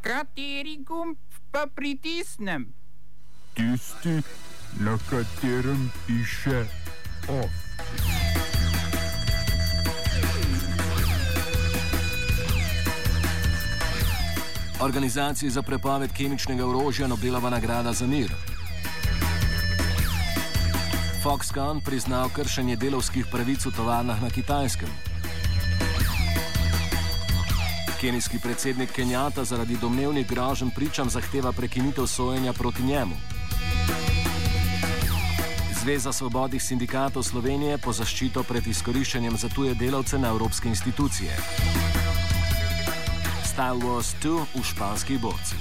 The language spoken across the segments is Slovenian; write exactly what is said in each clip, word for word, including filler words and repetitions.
Kateri gumb pa pritisnem? Tisti, na katerem piše OF. Organizaciji za prepoved kemičnega orožja Nobelova nagrada za mir. Foxconn priznal kršenje delavskih pravic v tovarnah na Kitajskem. Kenijski predsednik Kenjata zaradi domnevnih groženj pričam zahteva prekinitev sojenja proti njemu. Zveza svobodnih sindikatov Slovenije po zaščito pred izkoriščanjem za tuje delavce na evropske institucije. Style Wars dva v španskih borcih.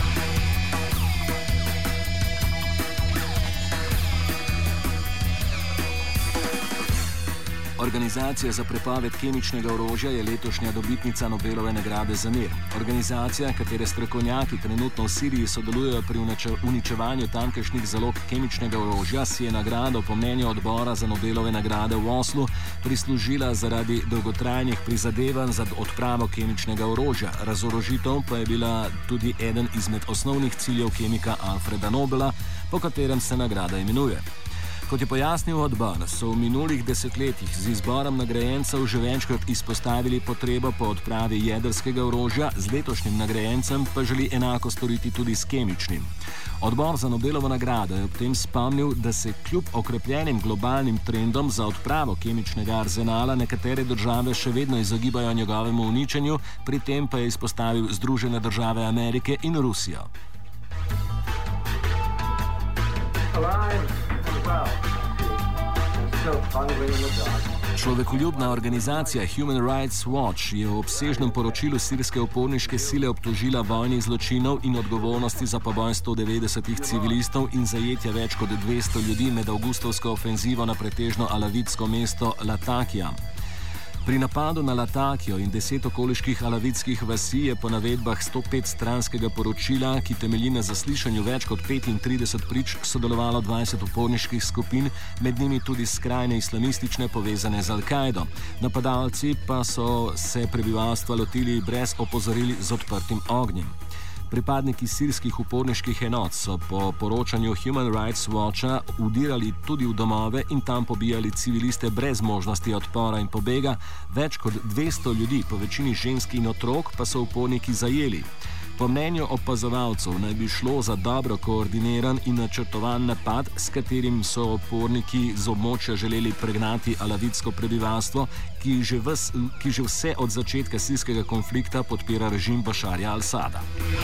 Organizacija za prepoved kemičnega orožja je letošnja dobitnica Nobelove nagrade za mir. Organizacija, katere strokovnjaki trenutno v Siriji sodelujejo pri uničevanju tamkajšnjih zalog kemičnega orožja, si je nagrado po mnenju odbora za Nobelove nagrade v Oslu prislužila zaradi dolgotrajnih prizadevanj za odpravo kemičnega orožja. Razorožitev pa je bila tudi eden izmed osnovnih ciljev kemika Alfreda Nobela, po katerem se nagrada imenuje. Kot je pojasnil odbor, so v minulih desetletjih z izborom nagrajencev že večkrat izpostavili potrebo po odpravi jedrskega orožja, z letošnjim nagrajencem pa želi enako storiti tudi s kemičnim. Odbor za Nobelovo nagrado je ob tem spomnil, da se kljub okrepljenim globalnim trendom za odpravo kemičnega arzenala nekatere države še vedno izogibajo njegovemu uničenju, pri tem pa je izpostavil Združene države Amerike in Rusijo. Človekoljubna organizacija Human Rights Watch je v obsežnem poročilu sirske uporniške sile obtožila vojnih zločinov in odgovornosti za poboj sto devetdesetih civilistov in zajetja več kot dvesto ljudi med avgustovsko ofenzivo na pretežno alavitsko mesto Latakija. Pri napadu na Latakijo in deset okoliških alavitskih vasi je po navedbah sto pet stranskega poročila, ki temelji na zaslišanju več kot petintrideset prič, sodelovalo dvajset uporniških skupin, med njimi tudi skrajne islamistične povezane z Al-Kaido. Napadalci pa so se prebivalstva lotili brez opozoril z odprtim ognjem. Pripadniki sirskih uporniških enot so po poročanju Human Rights Watcha vdirali tudi v domove in tam pobijali civiliste brez možnosti odpora in pobega, več kot dvesto ljudi, po večini žensk in otrok, pa so uporniki zajeli. Po mnenju opazovalcev naj bi šlo za dobro koordiniran in načrtovan napad, s katerim so uporniki z območja želeli pregnati alavitsko prebivalstvo, ki že, ves, ki že vse od začetka sirskega konflikta podpira režim Bašarja al-Asada.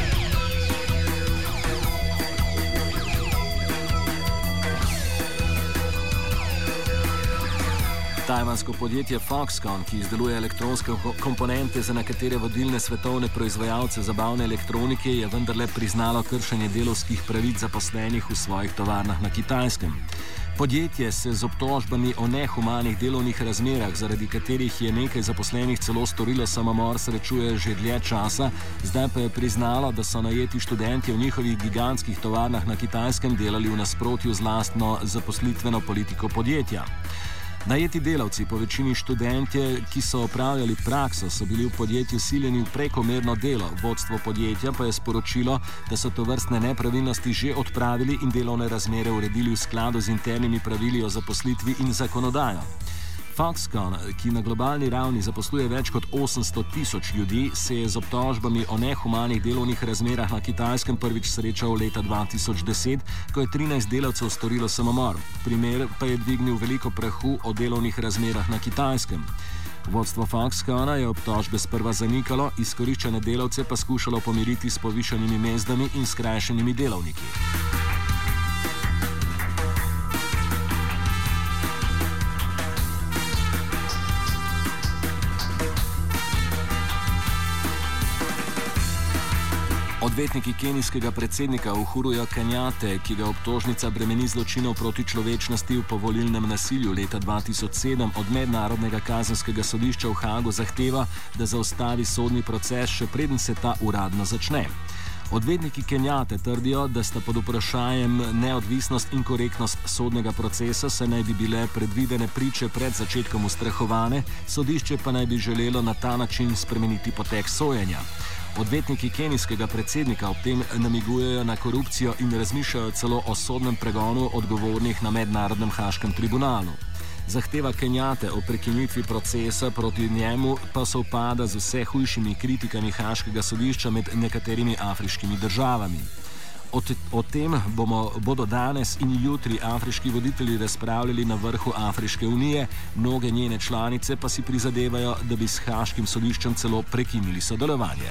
Tajvansko podjetje Foxconn, ki izdeluje elektronske komponente za nekatere vodilne svetovne proizvajalce zabavne elektronike, je vendarle priznalo kršenje delavskih pravic zaposlenih v svojih tovarnah na Kitajskem. Podjetje se z obtožbami o nehumanih delovnih razmerah, zaradi katerih je nekaj zaposlenih celo storilo samomor, srečuje že dlje časa, zdaj pa je priznalo, da so najeti študenti v njihovih gigantskih tovarnah na Kitajskem delali v nasprotju z lastno zaposlitveno politiko podjetja. Najeti delavci, po večini študentje, ki so opravljali prakso, so bili v podjetju siljeni v prekomerno delo. Vodstvo podjetja pa je sporočilo, da so tovrstne nepravilnosti že odpravili in delovne razmere uredili v skladu z internimi pravili o zaposlitvi in zakonodajo. Foxconn, ki na globalni ravni zaposluje več kot osemsto tisoč ljudi, se je z obtožbami o nehumanih delovnih razmerah na Kitajskem prvič srečal leta dva tisoč deset, ko je trinajst delavcev storilo samomor. Primer pa je dvignil veliko prahu o delovnih razmerah na Kitajskem. Vodstvo Foxconna je obtožbe sprva zanikalo, izkoriščene delavce pa skušalo pomiriti s povišanimi mezdami in skrajšanimi delovniki. Odvetniki kenijskega predsednika Uhuruja Kenjate, ki ga obtožnica bremeni zločinov proti človečnosti v povolilnem nasilju leta dva tisoč sedem, od Mednarodnega kazenskega sodišča v Haagu zahteva, da zaustavi sodni proces, še preden se ta uradno začne. Odvetniki Kenjate trdijo, da sta pod vprašanjem neodvisnost in korektnost sodnega procesa, saj naj bi bile predvidene priče pred začetkom ustrahovane, sodišče pa naj bi želelo na ta način spremeniti potek sojenja. Odvetniki kenijskega predsednika ob tem namigujejo na korupcijo in razmišljajo celo o sodnem pregonu odgovornih na mednarodnem haaškem tribunalu. Zahteva Kenjate o prekinitvi procesa proti njemu pa sovpada z vse hujšimi kritikami haaškega sodišča med nekaterimi afriškimi državami. O, te, o tem bomo, bodo danes in jutri afriški voditelji razpravljali na vrhu Afriške unije, mnoge njene članice pa si prizadevajo, da bi s haaškim sodiščem celo prekinili sodelovanje.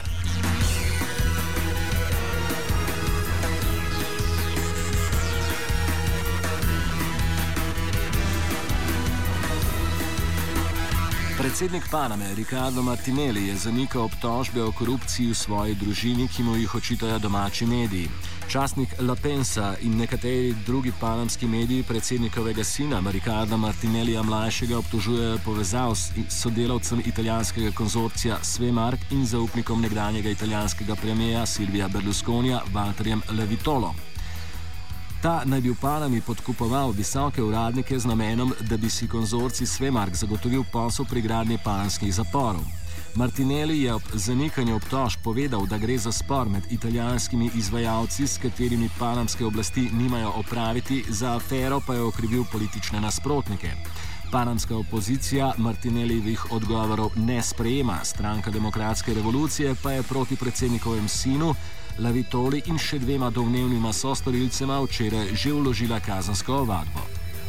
Predsednik Paname Ricardo Martinelli je zanikal obtožbe o korupciji v svoji družini, ki mu jih očitajo domači mediji. Časnik La Pensa in nekateri drugi panamski mediji predsednikovega sina Ricarda Martinellija mlajšega obtožujejo povezav s sodelavcem italijanskega konzorcija Svemark in zaupnikom nekdanjega italijanskega premijeja Silvija Berlusconija Walterjem Levitolo. Ta naj bi v Panami podkupoval visoke uradnike z namenom, da bi si konzorcij Svemark zagotovil posel pri gradnji panamskih zaporov. Martinelli je ob zanikanju obtožb povedal, da gre za spor med italijanskimi izvajalci, s katerimi panamske oblasti nimajo opraviti, za afero pa je okrivil politične nasprotnike. Panamska opozicija Martinellijevih odgovorov ne sprejema, stranka Demokratske revolucije pa je proti predsednikovem sinu Levitoli in še dvema domnevnima sostorilcema včeraj že vložila kazensko ovadbo.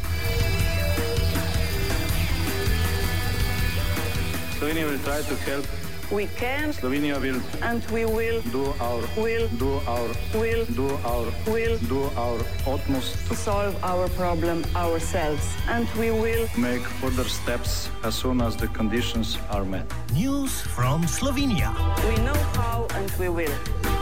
Slovenia will try to help. We can. Slovenia will. And we will. Do our. Will. Do our. Will. Do our. Will. Do our utmost to solve our problem ourselves. And we will. Make further steps as soon as the conditions are met. News from Slovenia. We know how and we will.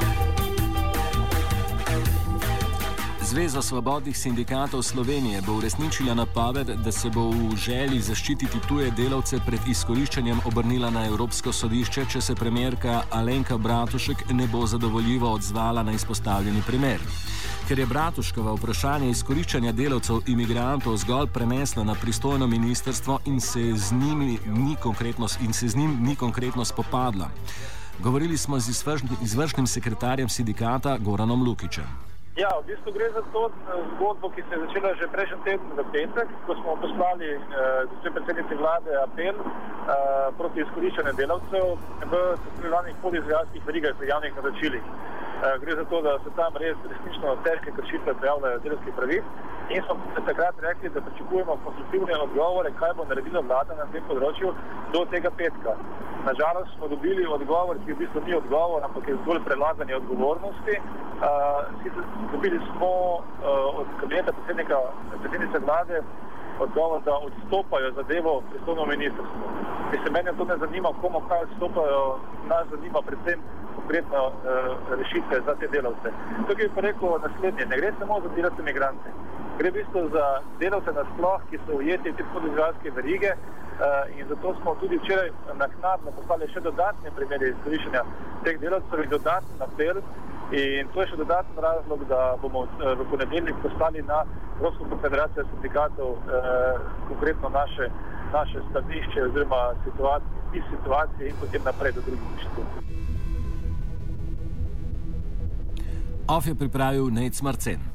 Zveza svobodnih sindikatov Slovenije bo uresničila napoved, da se bo v želji zaščititi tuje delavce pred izkoriščanjem obrnila na Evropsko sodišče, če se premierka Alenka Bratušek ne bo zadovoljivo odzvala na izpostavljeni primer. Ker je Bratuškova vprašanje izkoriščanja delavcev imigrantov zgolj prenesla na pristojno ministrstvo in se z njimi ni konkretno, in se z njim ni konkretno spopadla. Govorili smo z izvršnim sekretarjem sindikata Goranom Lukićem. Ja, v bistvu gre za to zgodbo, ki se je začela že prejšnji teden v petek, ko smo poslali eh, gospe predsednici vlade apel eh, proti izkoriščanju delavcev v tako imenovanih podizvajalskih verigah v javnih naročilih. Eh, gre za to, da se tam res resnično težke kršitve pojavljajo delavskih pravic in smo takrat rekli, da pričakujemo konstruktivne odgovore, kaj bo naredila vlada na tem področju do tega petka. Nažalost smo dobili odgovor, ki v bistvu ni odgovor, ampak je zgolj prelaganje odgovornosti. Uh, dobili smo uh, od kabineta predsednika predsednice vlade odgovor, da odstopajo zadevo pristojno ministrstvo. Mislim, mene to ne zanima, komu kaj odstopajo, nas zanima predvsem konkretno uh, rešitve za te delavce. Tukaj bi pa rekel naslednje, ne gre samo za delavce migrante, gre v bistvu za delavce nasploh, ki so ujeti v te podizvajalske verige. Uh, in zato smo tudi včeraj naknadno poslali še dodatne primere izkoriščanja teh delavcev in dodatni apel. In to je še dodaten razlog, da bomo uh, v ponedeljnik poslali na Evropsko konfederacijo sindikatov uh, konkretno naše, naše stališče oziroma situacije, iz situacije in potem naprej do drugih inštitucij. Of je pripravil Nejc Marcen.